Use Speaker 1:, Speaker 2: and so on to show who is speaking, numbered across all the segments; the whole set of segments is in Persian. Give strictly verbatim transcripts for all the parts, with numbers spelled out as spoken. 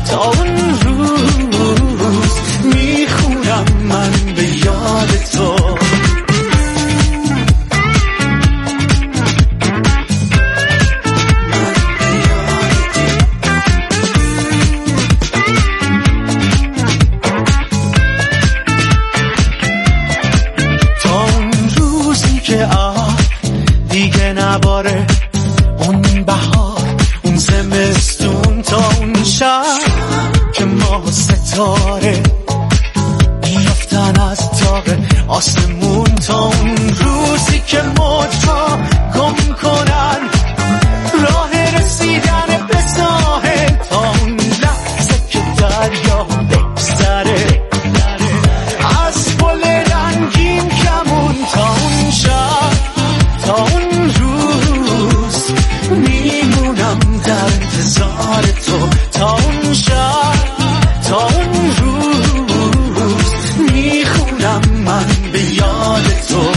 Speaker 1: تا اون روز میخونم من به یاد تو. نباره اون بهار اون زمستون تا اون شب که ماه و ستاره بیافتن از تاق آسمون تا اون روزی که موجا گم کنن راه رسیدن به ساحل تا اون لحظه که دریا بگذره از پل رنگین کمون تا اون شب تا اون میمونم در انتظار تو تا اون شب تا اون روز میخونم من به یاد تو.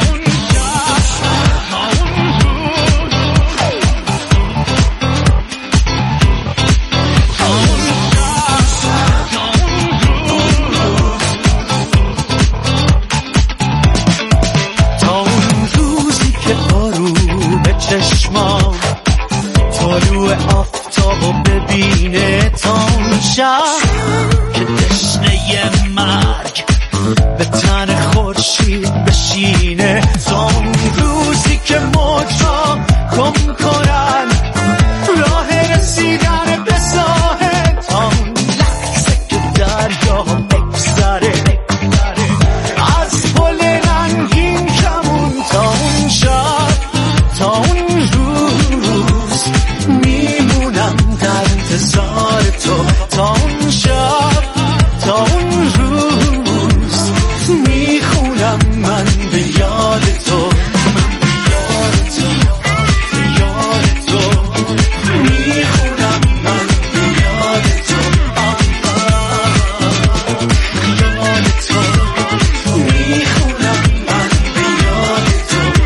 Speaker 1: چشمام طلوع آفتابو ببینه تا اون شب که تشنه مرگ به تن خورشید بشینه تا اون روزی که موجا گم کنن راه رسیدن به ساحل تا اون لحظه که دریا بگذره از پل رنگین کمون تا اون شب تا اون روز میمونم در انتظار تو تا اون شب تا اون روز میخونم من به یاد تو من به یاد تو به یاد تو میخونم من به یاد تو یاد تو میخونم من به یاد تو.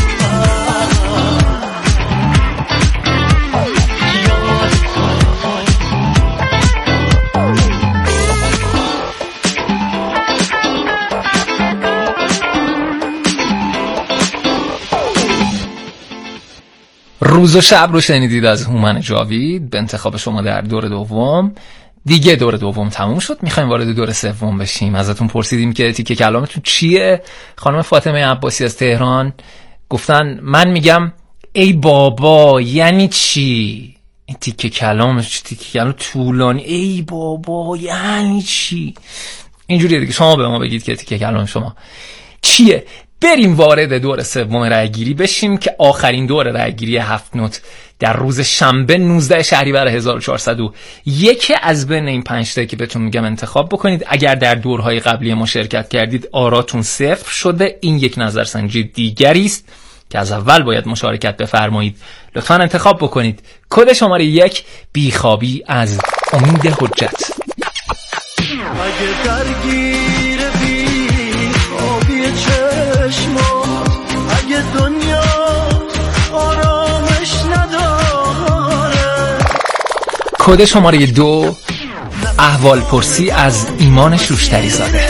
Speaker 2: روز و شب رو شنیدید از هومن جاوید به انتخاب شما در دور دوم. دیگه دور دوم تموم شد، میخوایم وارد دور سوم بشیم. ازتون پرسیدیم که تیکه کلامتون چیه. خانم فاطمه عباسی از تهران گفتن من میگم ای بابا یعنی چی؟ این تیکه کلامش تیکه کلام طولانی، ای بابا یعنی چی؟ اینجوریه دیگه. شما به ما بگید که تیکه کلام شما چیه. بریم وارد دور سوم رأی‌گیری بشیم که آخرین دور رأی‌گیری هفت نوت در روز شنبه نوزده شهریور هزار و چهارصد و یک از بین این پنج تا که بهتون میگم انتخاب بکنید. اگر در دورهای قبلی ما شرکت کردید آراتون صفر شده. این یک نظرسنجی دیگری است که از اول باید مشارکت بفرمایید. لطفاً انتخاب بکنید. کد شماره یک بیخوابی از امید حجت.
Speaker 1: اگه درگیر بیخوابی چشمات اگه دنیا آرامش نداره.
Speaker 2: کد شماره دو احوال پرسی از ایمان شوشتری زاده.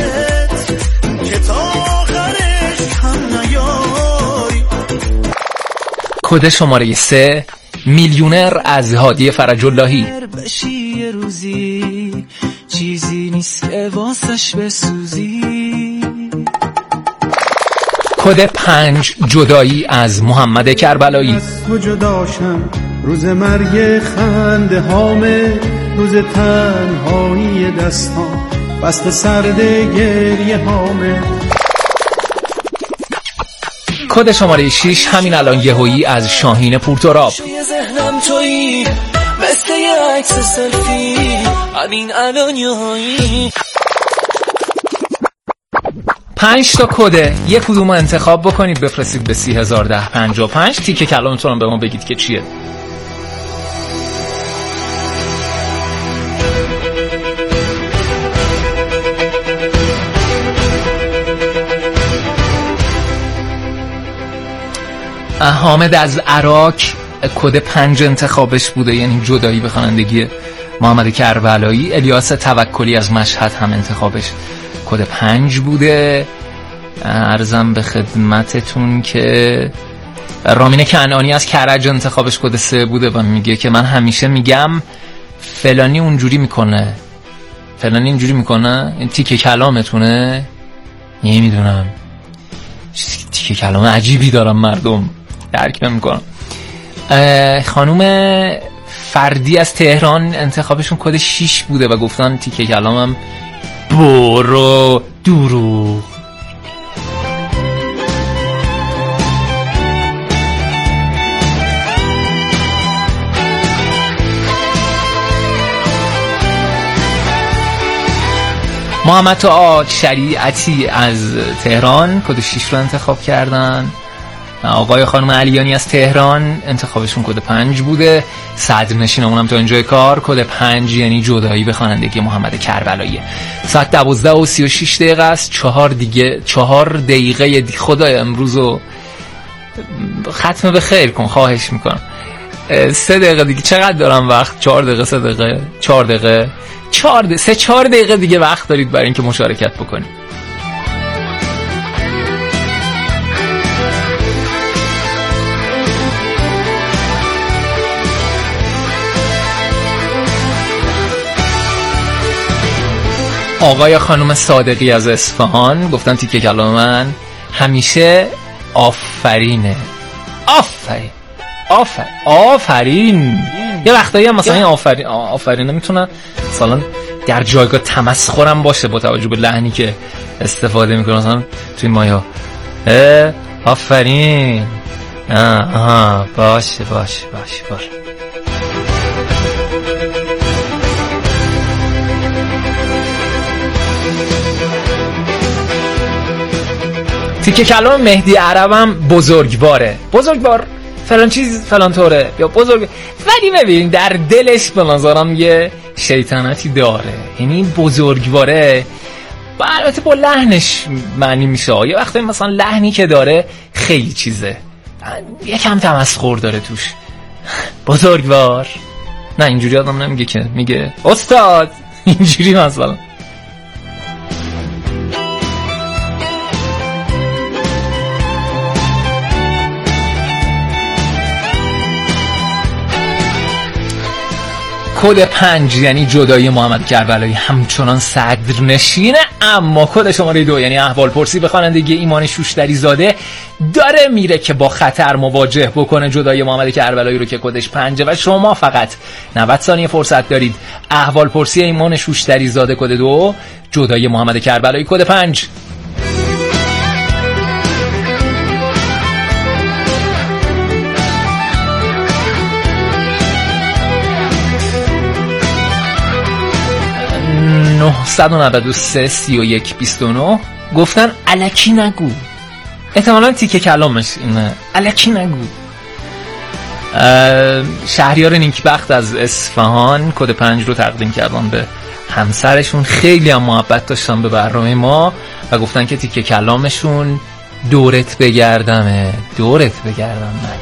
Speaker 2: کد شماره سه میلیونر از هادی فرج اللهی. چیزی نیست که واسش بسوزی. کد پنج جدایی از محمد کربلایی.
Speaker 3: از تو جداشم روز مرگ خنده هامه، روز تنهایی دستان بست سرد گریه هامه.
Speaker 2: کد شماره شش همین الان یهویی از شاهین پورتوراب.
Speaker 1: ذهنم تویی مثل یه عکس سلفی همین الان یهویی.
Speaker 2: پنج تا کده یک کدوم انتخاب بکنید بفرستید به سی هزار ده پنجاه و پنج. تیکه کلامتون به ما بگید که چیه. حامد از عراق کد پنج انتخابش بوده، یعنی جدایی به خوانندگی محمد کربلایی. الیاس توکلی از مشهد هم انتخابش کد پنج بوده. عرضم به خدمتتون که رامین کنعانی از کرج انتخابش کد سه بوده و میگه که من همیشه میگم فلانی اونجوری میکنه، فلانی اینجوری میکنه. این تیکه کلامتونه؟ نمیدونم، تیکه کلام عجیبی دارم مردم، درک نمیکنم. خانوم فردی از تهران انتخابشون کد شیش بوده و گفتن تیکه کلامم برو دروغ. محمد طاعات شریعتی از تهران کد شیش رو انتخاب کردن. آقای خانم علیانی از تهران انتخابشون کد پنج بوده. صدرنشینمون هم تا اینجای کار کد پنج یعنی جدایی به خوانندگی محمد کربلایی. ساعت دوازده و سی و شش دقیقه است. چهار دیگه چهار دقیقه دی خدای امروز رو ختم به خیر کن خواهش میکنم. سه دقیقه دیگه چقدر دارم وقت؟ چهار دقیقه سه دقیقه چهار دقیقه چهار دقیقه سه چهار دقیقه دیگه وقت دارید برای اینکه مشارکت بکنید. آقای خانم صادقی از اصفهان گفتن تیکه کلام من همیشه آفرینه. آفرین آفرین آفرین. یه وقتایی هم مثلا این آفرین آفرینه میتونه مثلا در جایگاه تمسخرم باشه با توجه به لحنی که استفاده میکنه. مثلا توی مایا آفرین آها باشه باشه باشه باشه. تیکه کلام مهدی عربم بزرگواره. بزرگوار فلان چیز فلان طوره یا بزرگ، ولی ببین در دلش به نظرم یه شیطنتی داره. یعنی بزرگواره با البته با لحنش معنی میشه. یه وقتی مثلا لحنی که داره خیلی چیزه، یکم تمسخر داره توش. بزرگوار نه اینجوری آدم نمیگه که، میگه استاد اینجوری مثلا. کد پنج یعنی جدایی محمد کربلایی همچنان صدرنشینه، اما کد شماره دو یعنی احوالپرسی به خوانندگی ایمان شوشتری زاده داره میره که با خطر مواجه بکنه جدایی محمد کربلایی رو که کدش پنجه و شما فقط نود ثانیه فرصت دارید. احوالپرسی ایمان شوشتری زاده کد دو، جدایی محمد کربلایی کد پنج. نهصد و نود و سه سی و یک بیست و نه گفتن الکی نگو. احتمالاً تیکه کلامش اینه، الکی نگو. شهریار نیکبخت از اصفهان کد پنج رو تقدیم کردن به همسرشون. خیلی هم محبت داشتن به برنامه ما و گفتن که تیکه کلامشون دورت بگردمه. دورت بگردم من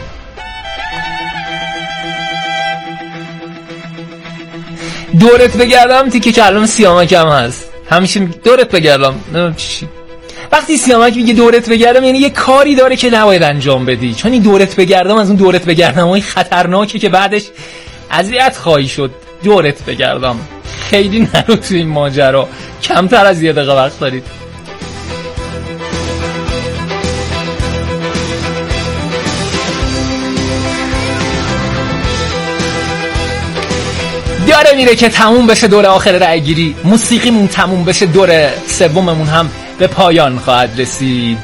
Speaker 2: دورت بگردم تیکه کلام سیامک هم هست. همیشه دورت بگردم. چی؟ وقتی سیامک میگه دورت بگردم یعنی یه کاری داره که نباید انجام بدی، چون این دورت بگردم از اون دورت بگردم های خطرناکه که بعدش اذیت خواهی شد. دورت بگردم خیلی نرو تو این ماجرا، کمتر از یه دقیقه وقت دارید. داره میره که تموم بشه دور آخر رای گیری، موسیقیمون تموم بشه، دور سوممون هم به پایان خواهد رسید.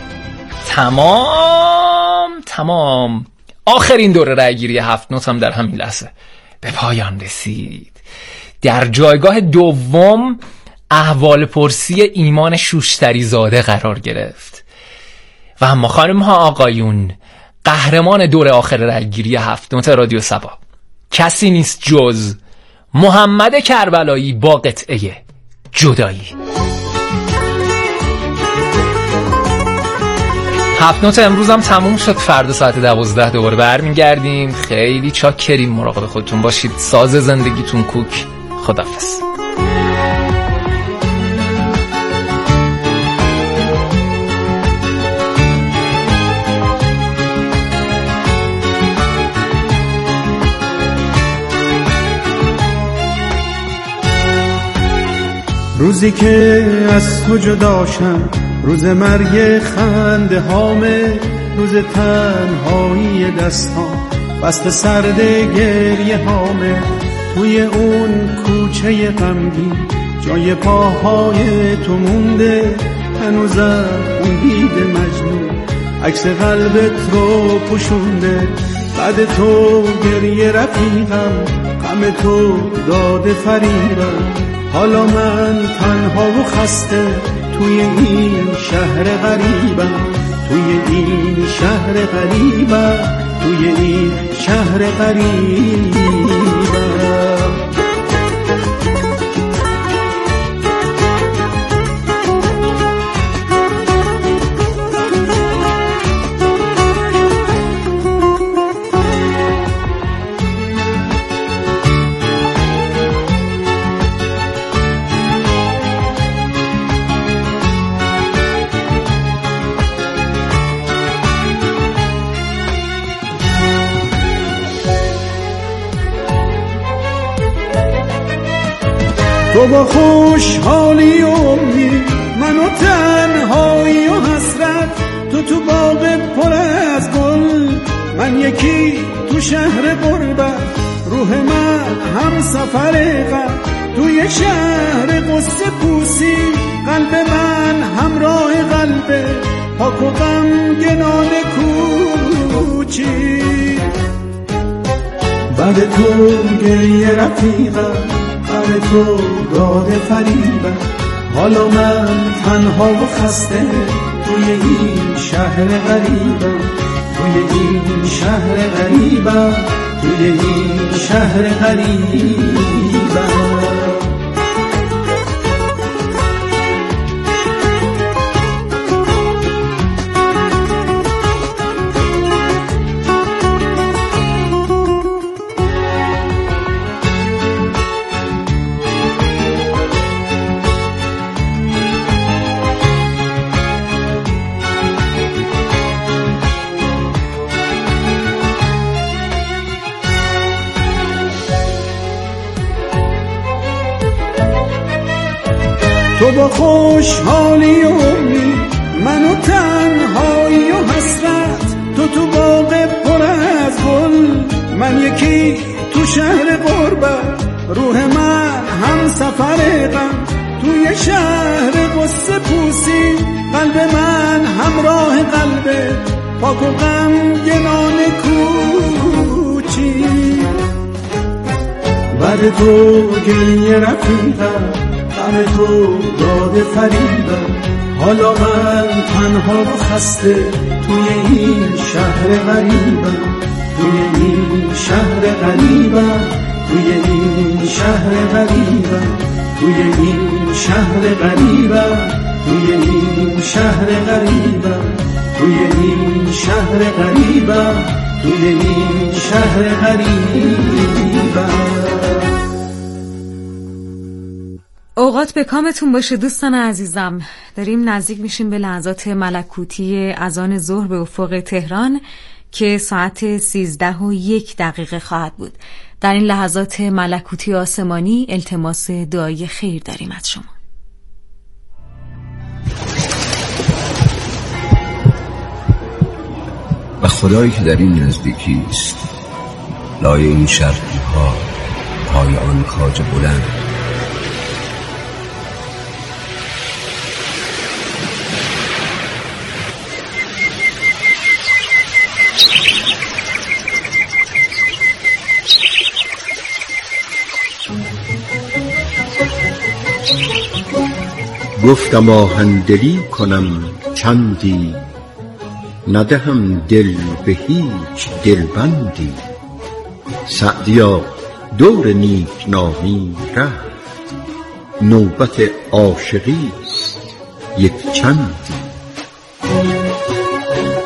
Speaker 2: تمام تمام آخرین دور رای گیری هفت نوت هم در همین لحظه به پایان رسید. در جایگاه دوم احوال پرسی ایمان شوشتری زاده قرار گرفت و اما خانم ها آقایون، قهرمان دور آخر رای گیری هفت نوت رادیو سبا کسی نیست جز محمد کربلایی با قطعه جدایی. هفت نوت امروز هم تموم شد. فردا ساعت دوازده دوباره برمیگردیم. خیلی چاکریم، مراقب خودتون باشید. ساز زندگیتون کوک. خداحافظ.
Speaker 3: روزی که از تو جداشم، روز مرگ خنده هامه، روز تنهایی دستان بست سرد گریه هامه. توی اون کوچه غمگین جای پاهای تو مونده، هنوزم اون دید مجنون عکس قلبت رو پوشونده. بعد تو گریه رفیقم، غم تو داده فریبم. حالا من تنها و خسته توی این شهر غریبم، توی این شهر غریبم، توی این شهر غریبم. تو با خوشحالی و امید، من و تنهایی و حسرت. تو تو باغ پر از گل، من یکی تو شهر غربت. روح من هم سفر غم، توی شهر قصه پوسی. قلب من همراه قلبه، پاک و غمگنان کوچی. بعد تو گریه رفیقم، غم تو داده فریبم. حالا من تنها و خسته توی این شهر غریبم، توی این شهر غریبم، توی این شهر غریبم. تو با خوشحالی و امید، من و تنهایی و حسرت. تو تو باغ پر از گل، من یکی تو شهر غربت. روح من هم سفر غم، توی شهر قصه پوسی. قلب من همراه قلبه، پاک و غمگنان کوچی. بعد تو گریه رفیقم، غم تو داده فریبم. حالا من تنها و خسته توی این شهر غریبم، توی این شهر غریبم، توی این شهر غریبم، توی این شهر غریبم، توی این شهر غریبم، توی این شهر غریبم، توی این شهر غریبم.
Speaker 4: اوقات به کامتون باشه دوستان عزیزم. داریم نزدیک میشیم به لحظات ملکوتی اذان ظهر به افق تهران که ساعت سیزده و یک دقیقه خواهد بود. در این لحظات ملکوتی آسمانی التماس دعای خیر داریم از شما.
Speaker 5: و خدایی که در این نزدیکی است، لای این شرقی ها، پای آن کاج بلند،
Speaker 6: گفتم آهندلی کنم چندی، ندهم دل به هیچ دلبندی. سعدیا دور نیک نامی رفت، نوبت عاشقی است یک چندی.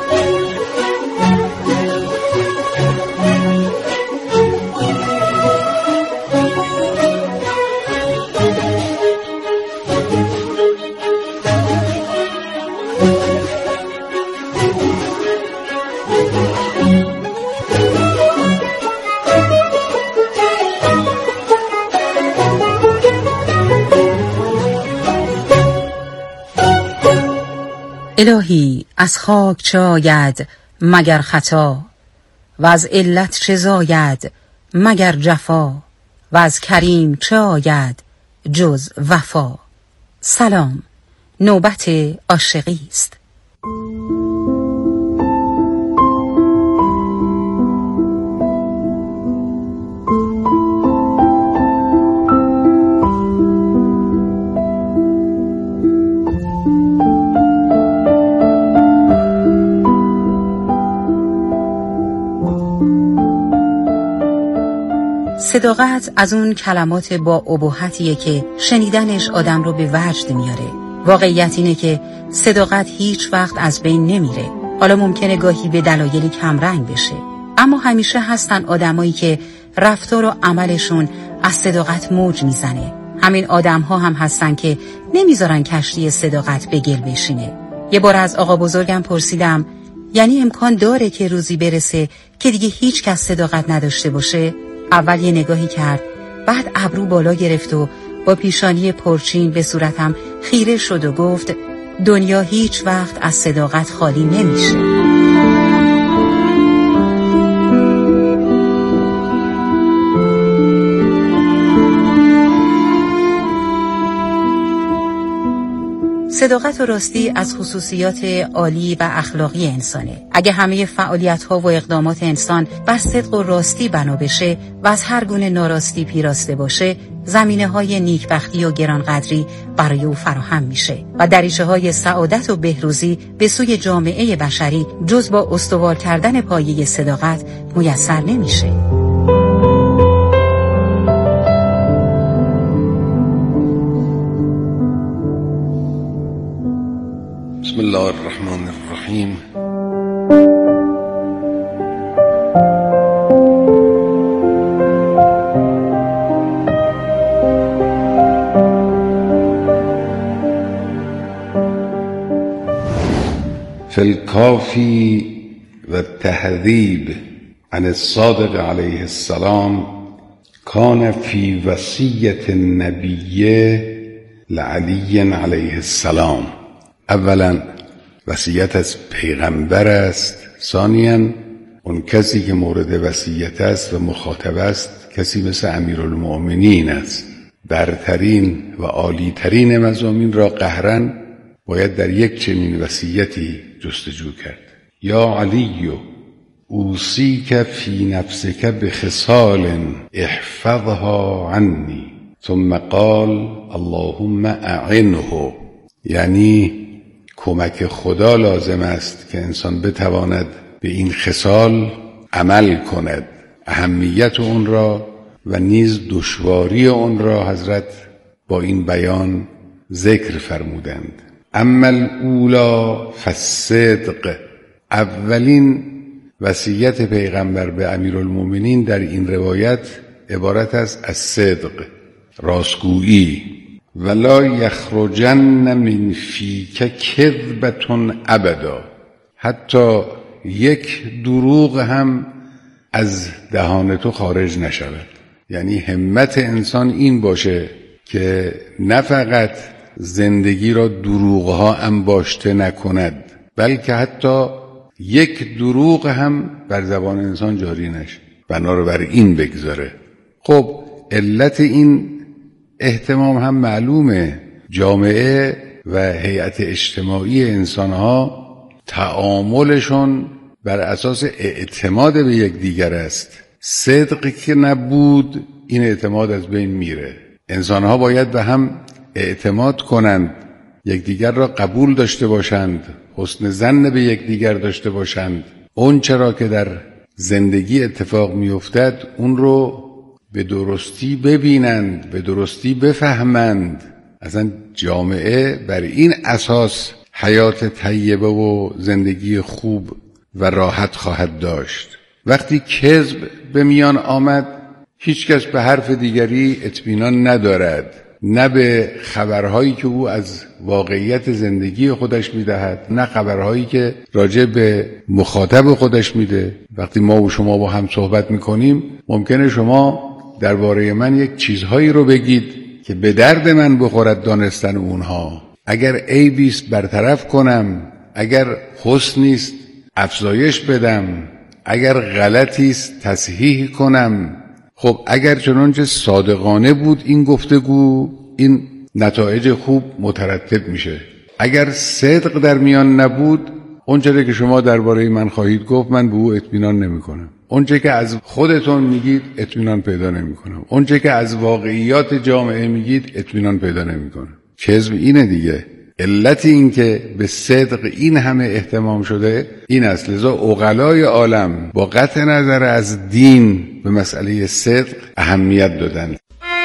Speaker 7: الهی از خاک چه آید مگر خطا، و از علت چه زاید مگر جفا، و از کریم چه آید جز وفا. سلام، نوبت عاشقی است. صداقت از اون کلمات با ابهتیه که شنیدنش آدم رو به وجد میاره. واقعیت اینه که صداقت هیچ وقت از بین نمیره. حالا ممکنه گاهی به دلایلی کمرنگ بشه، اما همیشه هستن آدمایی که رفتار و عملشون از صداقت موج میزنه. همین آدم‌ها هم هستن که نمیذارن کشتی صداقت به گل بشینه. یه بار از آقا بزرگم پرسیدم یعنی امکان داره که روزی برسه که دیگه هیچ کس صداقت نداشته باشه؟ اول یه نگاهی کرد، بعد ابرو بالا گرفت و با پیشانی پرچین به صورتم خیره شد و گفت دنیا هیچ وقت از صداقت خالی نمیشه. صداقت و راستی از خصوصیات عالی و اخلاقی انسانه. اگه همه فعالیت‌ها و اقدامات انسان بر صدق و راستی بنا بشه و از هر گونه ناراستی پیراسته باشه، زمینه‌های نیکبختی و گرانقدری برای او فراهم میشه و دریچه‌های سعادت و بهروزی به سوی جامعه بشری جز با استوار کردن پایه صداقت میسر نمیشه.
Speaker 6: بسم الله الرحمن الرحیم. فی الکافی و التهذیب عن الصادق علیه السلام کان فی وصیت النبی لعلی علیه السلام. اولا وصیت از پیغمبر است، ثانیاً اون کسی که مورد وصیت است و مخاطب است کسی مثل امیرالمؤمنین است. برترین و عالیترین مضامین را قهرن باید در یک چنین وصیتی جستجو کرد. یا علی اوصیک فی نفسک بخصال احفظها عنی، ثم قال اللهم اعنه. یعنی کمک خدا لازم است که انسان بتواند به این خصال عمل کند. اهمیت اون را و نیز دشواری اون را حضرت با این بیان ذکر فرمودند. اما الاولا فالصدق، اولین وصیت پیغمبر به امیرالمؤمنین در این روایت عبارت است از صدق، راستگویی. ولا یخرجن من فیک کذبة ابدا، حتی یک دروغ هم از دهان تو خارج نشود. یعنی همت انسان این باشه که نه فقط زندگی را دروغها انباشته نکند، بلکه حتی یک دروغ هم بر زبان انسان جاری نشه، بنابراین بگذاره. خب علت این اهتمام هم معلومه. جامعه و هیئت اجتماعی انسانها تعاملشون بر اساس اعتماد به یک دیگر است. صدقی که نبود این اعتماد از بین میره. انسانها باید به هم اعتماد کنند، یکدیگر را قبول داشته باشند، حسن ظن به یکدیگر داشته باشند. اون چرا که در زندگی اتفاق میافتد اون رو به درستی ببینند، به درستی بفهمند. اصلا جامعه بر این اساس حیات طیبه و زندگی خوب و راحت خواهد داشت. وقتی کذب به میان آمد هیچ کس به حرف دیگری اطمینان ندارد، نه به خبرهایی که او از واقعیت زندگی خودش میدهد، نه خبرهایی که راجع به مخاطب خودش میده. وقتی ما و شما با هم صحبت میکنیم ممکنه شما درباره من یک چیزهایی رو بگید که به درد من بخورد دانستن اونها. اگر عیبی است برطرف کنم، اگر حسنی است افزایش بدم، اگر غلطی است تصحیح کنم. خب اگر چنانچه صادقانه بود این گفتگو، این نتایج خوب مترتب میشه. اگر صدق در میان نبود، اونچه که شما درباره من خواهید گفت من به او اطمینان نمی کنم. اونچه که از خودتون میگید اطمینان پیدا نمی کنم. اونچه که از واقعیات جامعه میگید اطمینان پیدا نمی کنم. کذب اینه دیگه. علت این که به صدق این همه اهتمام شده این است. لذا عقلای عالم با قطع نظر از دین به مسئله صدق اهمیت دادند.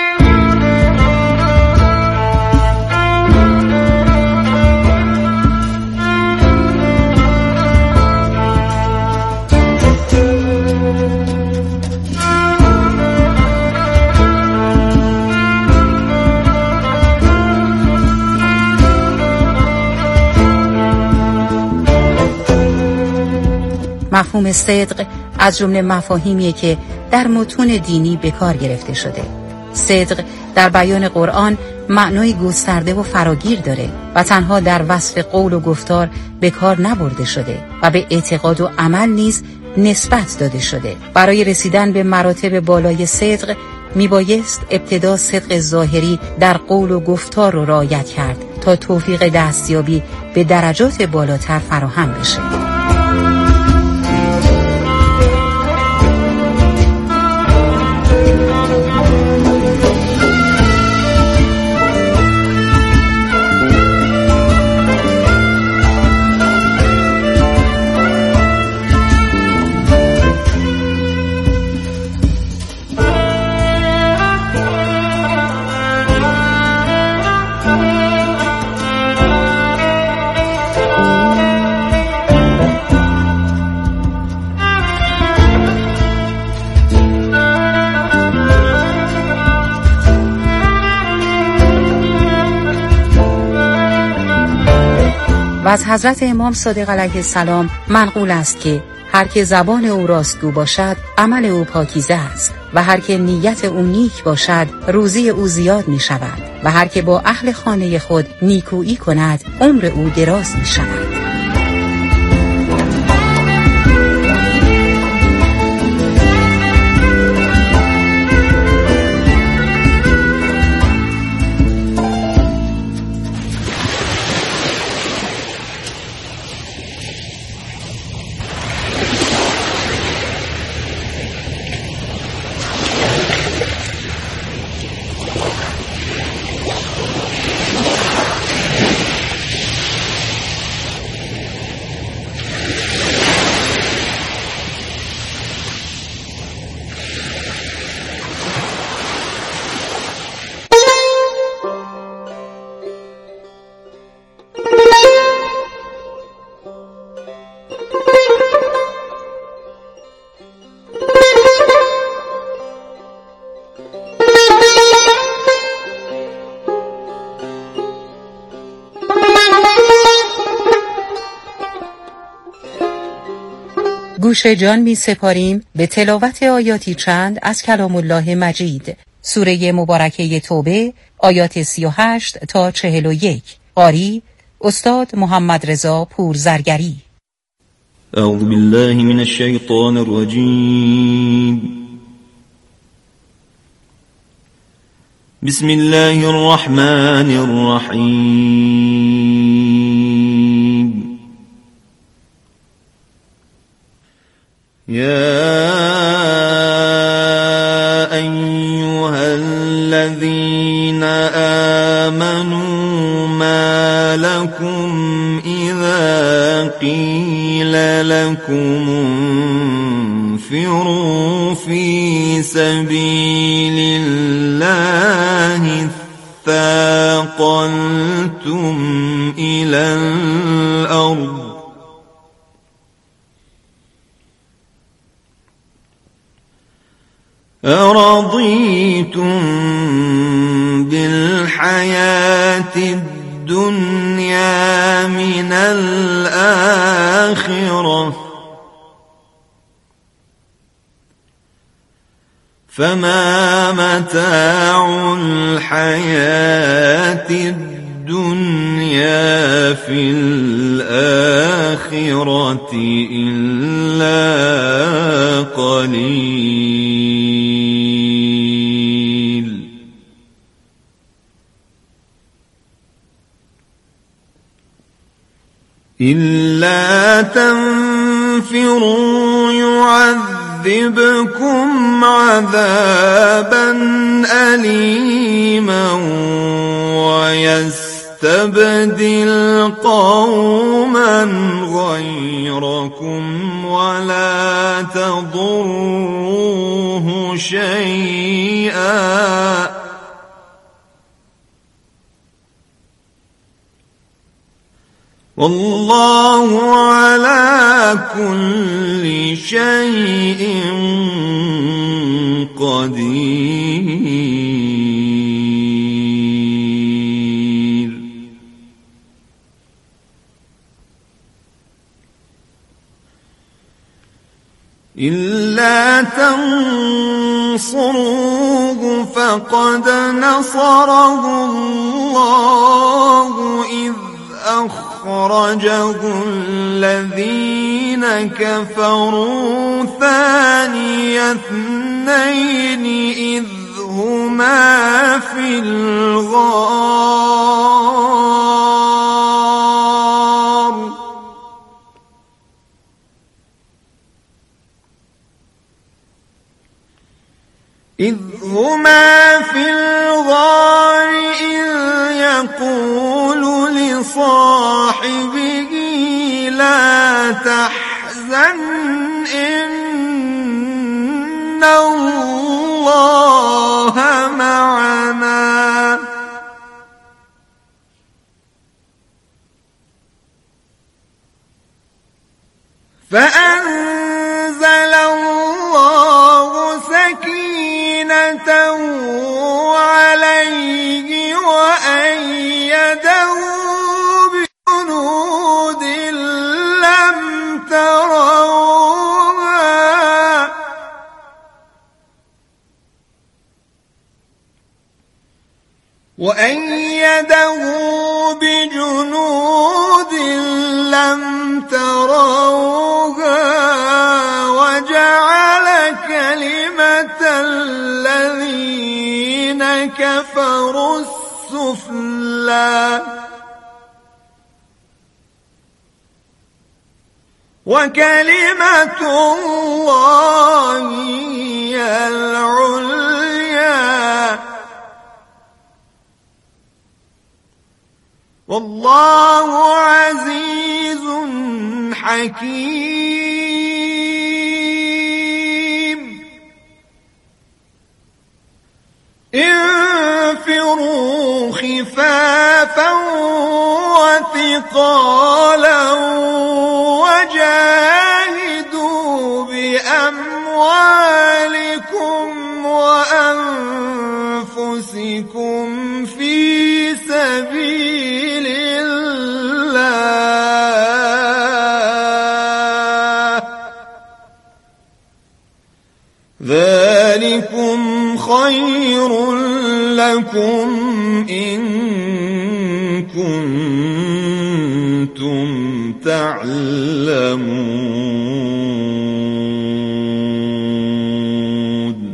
Speaker 7: مفهوم صدق از جمله مفاهیمیه که در متون دینی به کار گرفته شده. صدق در بیان قرآن معنای گسترده و فراگیر داره و تنها در وصف قول و گفتار به کار نبرده شده و به اعتقاد و عمل نیز نسبت داده شده. برای رسیدن به مراتب بالای صدق میبایست ابتدا صدق ظاهری در قول و گفتار رو رعایت کرد تا توفیق دستیابی به درجات بالاتر فراهم بشه. و از حضرت امام صادق علیه السلام منقول است که هر که زبان او راستگو باشد عمل او پاکیزه است و هر که نیت او نیک باشد روزی او زیاد می شود و هر که با اهل خانه خود نیکویی کند عمر او دراز می شود. گوش جان می سپاریم به تلاوت آیاتی چند از کلام الله مجید، سوره مبارکه توبه، آیات سی و هشت تا چهل و یک. قاری استاد محمد رضا پورزرگری.
Speaker 8: اعوذ بالله من الشیطان الرجیم. بسم الله الرحمن الرحیم. يا أيها الذين آمنوا ما لكم إذا قيل لكم انفروا في سبيل الله اثاقلتم إلى الأرض أرضيتم بالحياة الدنيا من الآخرة فما متاع الحياة الدنيا في الآخرة الآخرة إلا قليل إلا تنفروا يعذبكم عذابا أليما ويستبدل قوما غيركم ولا تضروه شيئا والله على كل شيء قدير إلا تنصروه فقد نصره الله إذ أخرجه الذين كفروا ثاني اثنين إذ هما في الغار إذ هما في الغار إذ يقول لصاحبه لا تحزن إن الله معنا فأنزل الله سكينته عليه وأيده بجنود لم تروها وأيده بجنود لم تروها وجعل كلمة الذين كفروا السفلى وكلمة الله هي العليا والله عزيز حكيم انفروا خفافا وثقالا وجاهدوا بأموالكم وأنفسكم في سبيل الله ذلكم خير لكم إن كنتم تعلمون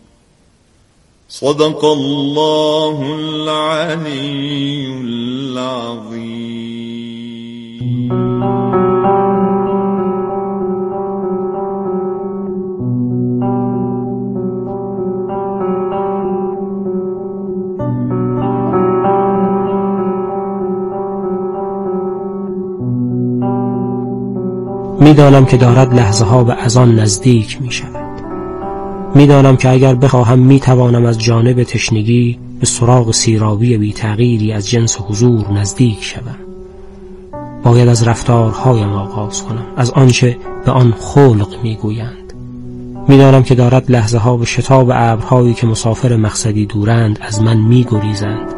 Speaker 8: صدق الله العلي العظيم.
Speaker 9: میدانم که دارد لحظه ها به اذان نزدیک می شود. میدانم که اگر بخواهم میتوانم از جانب تشنگی به سراغ سیرابی بی تغییری از جنس حضور نزدیک شوم. باید از رفتارهایم آغاز کنم، از آنچه به آن خلق میگویند. میدانم که دارد لحظه ها به شتاب ابرهایی که مسافر مقصدی دورند از من میگریزند